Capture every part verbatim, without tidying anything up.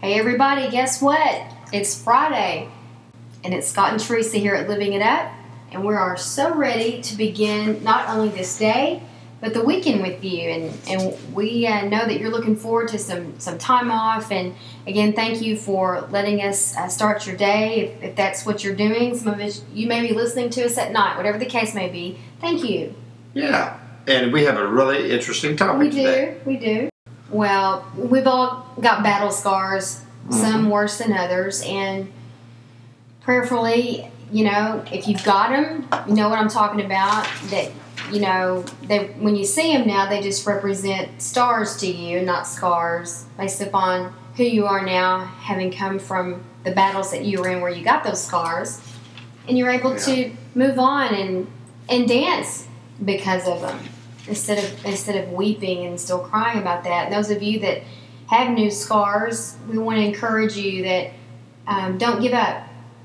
Hey everybody, guess what? It's Friday, and it's Scott and Teresa here at Living It Up, and we are so ready to begin not only this day, but the weekend with you. And, and we uh, know that you're looking forward to some, some time off, and again, thank you for letting us uh, start your day, if, if that's what you're doing. Some of us, you may be listening to us at night, whatever the case may be. Thank you. Yeah, and we have a really interesting topic We do, today. we do. Well, we've all got battle scars, mm-hmm. some worse than others, and prayerfully, you know, if you've got them, you know what I'm talking about, that, you know, they when you see them now, they just represent stars to you, not scars, based upon who you are now, having come from the battles that you were in where you got those scars, and you're able Yeah. to move on and and dance because of them. Instead of instead of weeping and still crying about that. And those of you that have new scars, we want to encourage you that um, don't give up.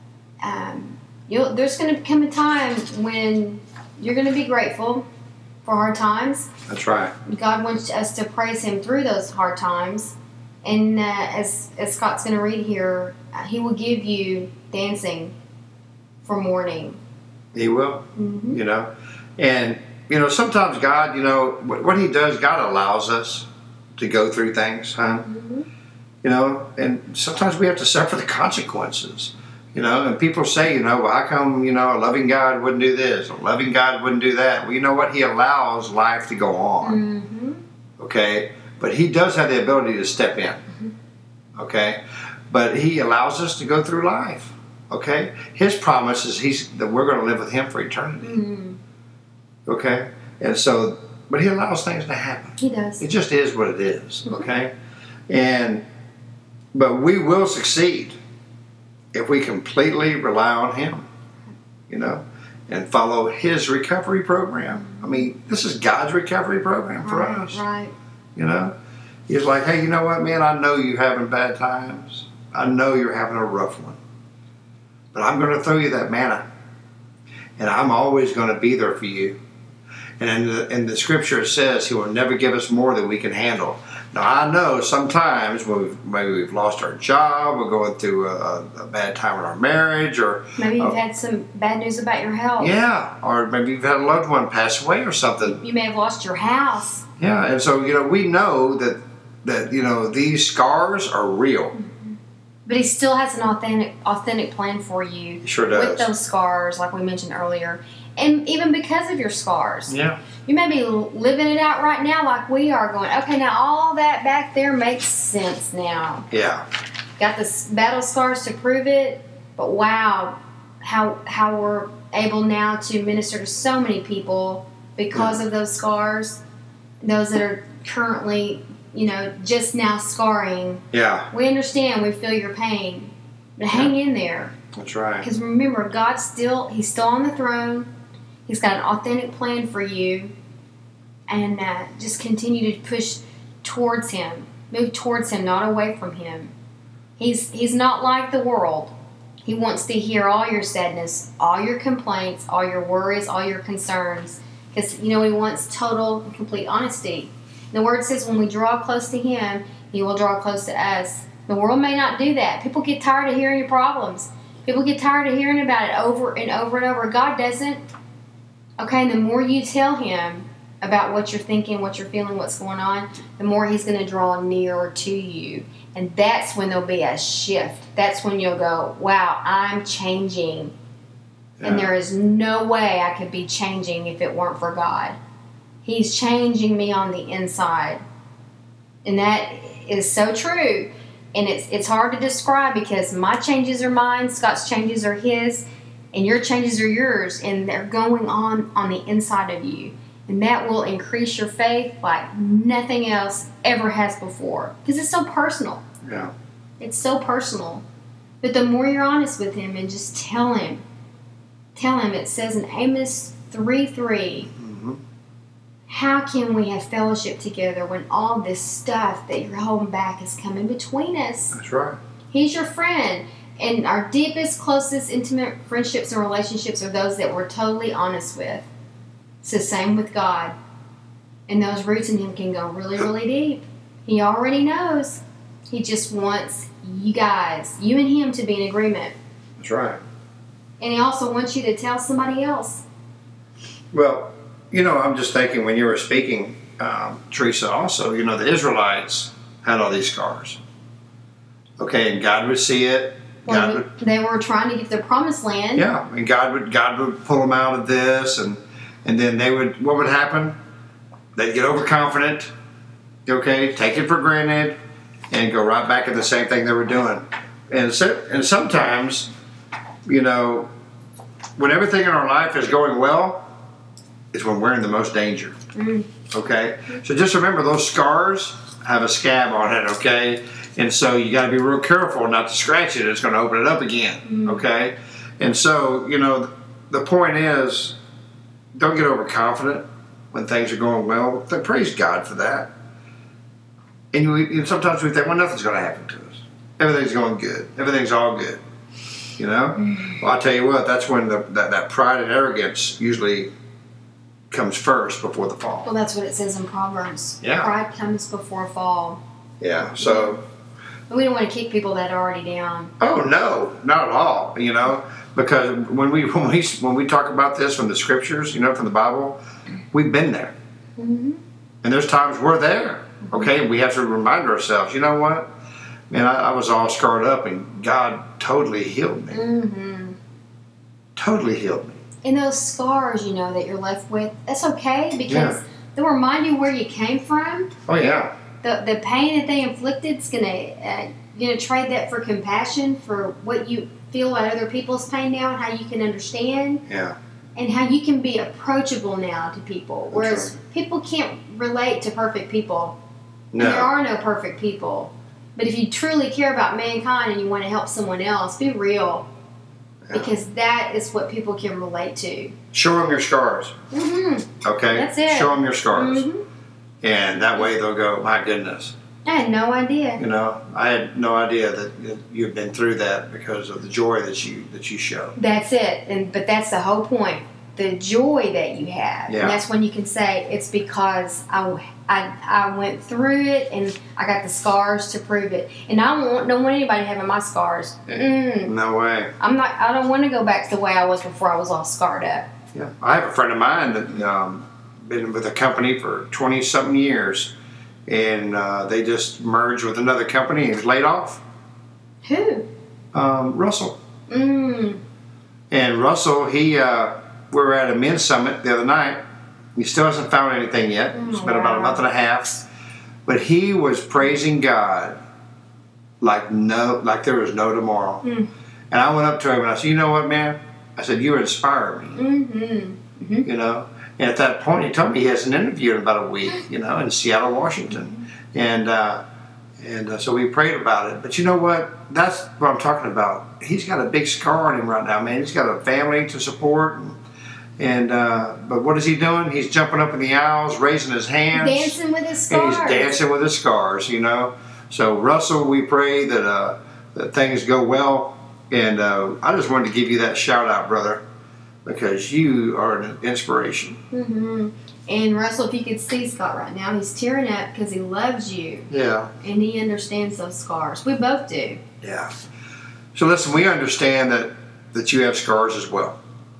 Um, you'll, there's going to come a time when you're going to be grateful for hard times. That's right. God wants us to praise Him through those hard times. And uh, as, as Scott's going to read here, uh, He will give you dancing for mourning. He will, Mm-hmm. you know. And you know, sometimes God, you know, what He does, God allows us to go through things, huh? Mm-hmm. You know, and sometimes we have to suffer the consequences, you know, and people say, you know, well, how come, you know, a loving God wouldn't do this, a loving God wouldn't do that? Well, you know what? He allows life to go on, Mm-hmm. okay? But He does have the ability to step in, Mm-hmm. okay? But He allows us to go through life, okay? His promise is he's, that we're going to live with Him for eternity. Mm-hmm. Okay? And so, but He allows things to happen. He does. It just is what it is, okay? And, but we will succeed if we completely rely on Him, you know, and follow His recovery program. I mean, this is God's recovery program for right, us, Right. you know? He's like, hey, you know what, man? I know you're having bad times. I know you're having a rough one. But I'm going to throw you that manna. And I'm always going to be there for you. And in the, in the scripture it says He will never give us more than we can handle. Now I know sometimes when we've, maybe we've lost our job, we're going through a, a bad time in our marriage, or Maybe you've uh, had some bad news about your health. yeah, or maybe you've had a loved one pass away or something. You may have lost your house. Yeah, and so you know we know that that you know these scars are real. But He still has an authentic authentic plan for you. He sure does. With those scars, like we mentioned earlier. And even because of your scars. Yeah. You may be living it out right now like we are, going, okay, now all that back there makes sense now. Yeah. Got the battle scars to prove it, but wow, how how we're able now to minister to so many people because Yeah. of those scars. Those that are currently, you know, just now scarring. Yeah. We understand, we feel your pain, but hang in there. That's right. Because remember, God's still, He's still on the throne. He's got an authentic plan for you. And uh, just continue to push towards Him. Move towards Him, not away from Him. He's He's not like the world. He wants to hear all your sadness, all your complaints, all your worries, all your concerns. Because, you know, He wants total and complete honesty. The Word says when we draw close to Him, He will draw close to us. The world may not do that. People get tired of hearing your problems. People get tired of hearing about it over and over and over. God doesn't. Okay, and the more you tell Him about what you're thinking, what you're feeling, what's going on, the more He's going to draw nearer to you. And that's when there'll be a shift. That's when you'll go, wow, I'm changing. Yeah. And there is no way I could be changing if it weren't for God. He's changing me on the inside. And that is so true. And it's it's hard to describe because my changes are mine, Scott's changes are his, and your changes are yours. And they're going on on the inside of you. And that will increase your faith like nothing else ever has before. Because it's so personal. Yeah. It's so personal. But the more you're honest with Him and just tell Him, tell Him, it says in Amos three three, Mm-hmm. how can we have fellowship together when all this stuff that you're holding back is coming between us? That's right. He's your friend. And our deepest, closest, intimate friendships and relationships are those that we're totally honest with. It's the same with God. And those roots in Him can go really, really deep. He already knows. He just wants you guys, you and him, to be in agreement. That's right. And he also wants you to tell somebody else. Well, you know, I'm just thinking when you were speaking, um, Teresa, also, you know, the Israelites had all these scars. Okay, and God would see it. God Well, would, they were trying to get to the promised land. yeah, and God would God would pull them out of this, and and then they would. What would happen? They'd get overconfident. Okay, take it for granted, and go right back at the same thing they were doing. And so, and sometimes, you know, when everything in our life is going well, is when we're in the most danger. Mm. Okay, so just remember those scars have a scab on it. Okay. And so you got to be real careful not to scratch it. It's going to open it up again, mm. okay? And so, you know, the point is, don't get overconfident when things are going well. Then praise God for that. And, we, and sometimes we think, well, nothing's going to happen to us. Everything's going good. Everything's all good, you know? Mm. Well, I'll tell you what, that's when the, that, that pride and arrogance usually comes first before the fall. Well, that's what it says in Proverbs. Yeah. Pride comes before fall. Yeah, so... We don't want to kick people that are already down. Oh no, not at all. You know, because when we when we when we talk about this from the scriptures, you know, from the Bible, we've been there, mm-hmm. and there's times we're there. Okay, we have to remind ourselves. You know what, man, I, I was all scarred up, and God totally healed me. Mm-hmm. Totally healed me. And those scars, you know, that you're left with, that's okay because Yeah. they'll remind you where you came from. Oh yeah. The, the pain that they inflicted is gonna uh, you know trade that for compassion for what you feel about other people's pain now and how you can understand Yeah. and how you can be approachable now to people, whereas right. people can't relate to perfect people. No. And there are no perfect people, but if you truly care about mankind and you want to help someone else, be real, Yeah. because that is what people can relate to. Show them your scars. Mm-hmm. Okay. That's it. Show them your scars, Mm-hmm. and that way they'll go, my goodness. I had no idea. You know, I had no idea that you've been through that because of the joy that you that you show. That's it, and but that's the whole point. The joy that you have, Yeah. and that's when you can say it's because I, I, I went through it and I got the scars to prove it. And I don't want, don't want anybody having my scars. Mm-mm. No way. I'm not. I don't want to go back to the way I was before I was all scarred up. Yeah, I have a friend of mine that um, been with a company for twenty something years, and uh, they just merged with another company and was laid off. Who? Um, Russell. Mm. And Russell, he uh, we were at a men's summit the other night. He still hasn't found anything yet. Oh, It's been wow. about a month and a half, but he was praising God like no, like there was no tomorrow. Mm. And I went up to him and I said, "You know what, man?" I said, "You inspire me." Mm-hmm. Mm-hmm. You know, and at that point, he told me he has an interview in about a week. You know, in Seattle, Washington, and uh, and uh, so we prayed about it. But you know what? That's what I'm talking about. He's got a big scar on him right now, man. He's got a family to support, and, and uh, but what is he doing? He's jumping up in the aisles, raising his hands, Dancing with his and scars. he's dancing with his scars. You know, so Russell, we pray that uh, that things go well, and uh, I just wanted to give you that shout out, brother, because you are an inspiration. Mm-hmm. And Russell, if you could see Scott right now, he's tearing up because he loves you. Yeah. And he understands those scars. We both do. Yeah. So listen, we understand that, that you have scars as well.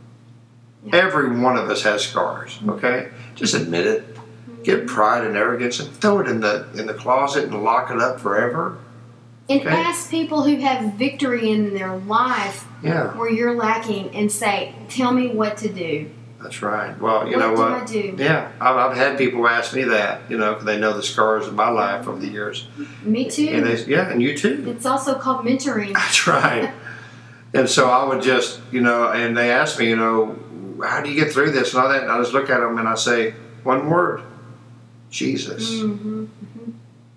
Yeah. Every one of us has scars, okay? Just admit it. Get pride and arrogance and throw it in the in the closet and lock it up forever. And Okay. ask people who have victory in their life Yeah. where you're lacking and say, tell me what to do. That's right. Well, you what know do what? I do? Yeah, I've, I've had people ask me that, you know, because they know the scars of my life over the years. Me too. And they, yeah, and you too. It's also called mentoring. That's right. And so I would just, you know, and they ask me, you know, how do you get through this and all that? And I just look at them and I say, one word, Jesus. Mm-hmm. Mm-hmm.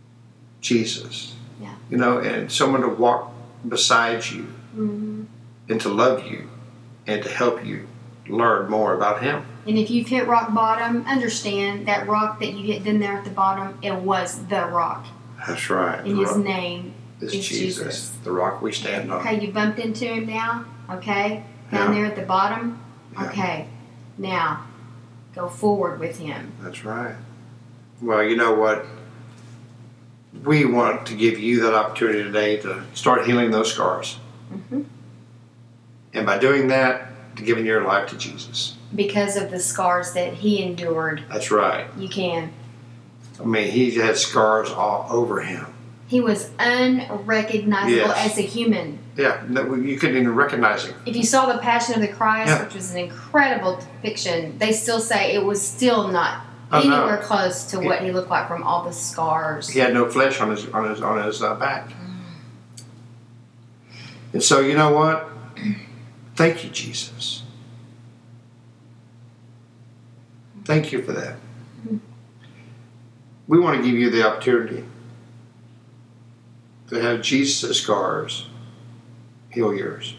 Jesus. Yeah. You know, and someone to walk beside you Mm-hmm. and to love you and to help you learn more about Him. And if you've hit rock bottom, understand that rock that you hit in there at the bottom, it was the rock. That's right. And The his rock name is is Jesus, Jesus. the rock we stand on. Okay, you bumped into him now. Okay, down Yeah. there at the bottom. Yeah. Okay, now go forward with him. That's right. Well, you know what? we want to give you that opportunity today to start healing those scars. Mm-hmm. And by doing that, to giving your life to Jesus. Because of the scars that he endured. That's right. You can. I mean, he had scars all over him. He was unrecognizable Yes. as a human. Yeah, no, you couldn't even recognize him. If you saw the Passion of the Christ, Yeah. which was an incredible depiction, they still say it was still not Oh, no. anywhere close to what he looked like from all the scars. He had no flesh on his on his on his uh, back. And so, you know what? Thank you, Jesus. Thank you for that. We want to give you the opportunity to have Jesus' scars heal yours.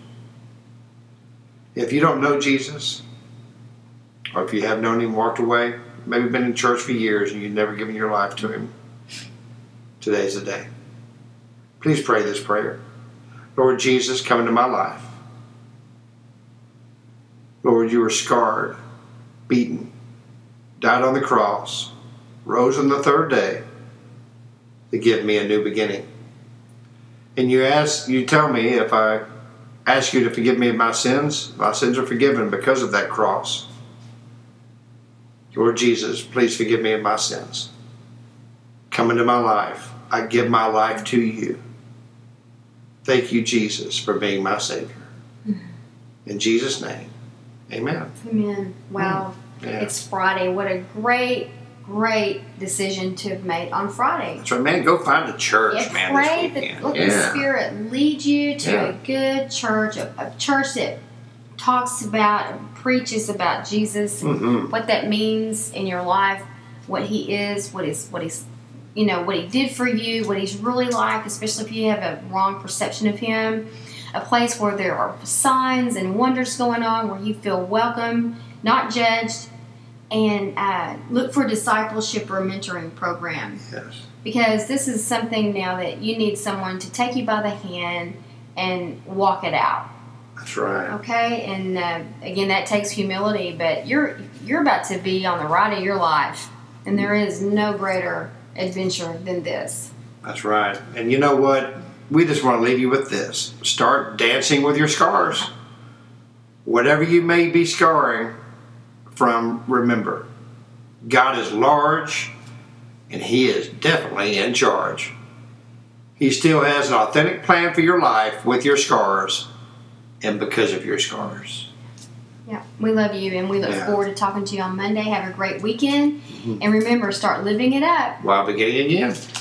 If you don't know Jesus, or if you have known him, walked away, maybe been in church for years and you've never given your life to him, today's the day. Please pray this prayer. Lord Jesus, come into my life. Lord, you were scarred, beaten, died on the cross, rose on the third day to give me a new beginning. And you ask, you tell me if I ask you to forgive me of my sins, my sins are forgiven because of that cross. Lord Jesus, please forgive me of my sins. Come into my life. I give my life to you. Thank you, Jesus, for being my Savior. In Jesus' name, amen. Amen. Wow. Yeah. It's Friday. What a great, great decision to have made on Friday. That's right, man. Go find a church, Yeah, man, pray this that weekend. let the Yeah. Spirit lead you to Yeah. a good church, a, a church that talks about and preaches about Jesus, and Mhm. what that means in your life, what He is, what He's, what He's, you know, what He did for you, what He's really like, especially if you have a wrong perception of Him. A place where there are signs and wonders going on, where you feel welcome, not judged, and uh, look for discipleship or mentoring program. Yes. Because this is something now that you need someone to take you by the hand and walk it out. That's right. Okay, and uh, again, that takes humility. But you're you're about to be on the ride of your life, and there is no greater adventure than this. That's right. And you know what? We just want to leave you with this. Start dancing with your scars. Whatever you may be scarring from, remember, God is large, and He is definitely in charge. He still has an authentic plan for your life with your scars and because of your scars. Yeah, we love you, and we look Yeah. forward to talking to you on Monday. Have a great weekend, and remember, start living it up. While beginning again.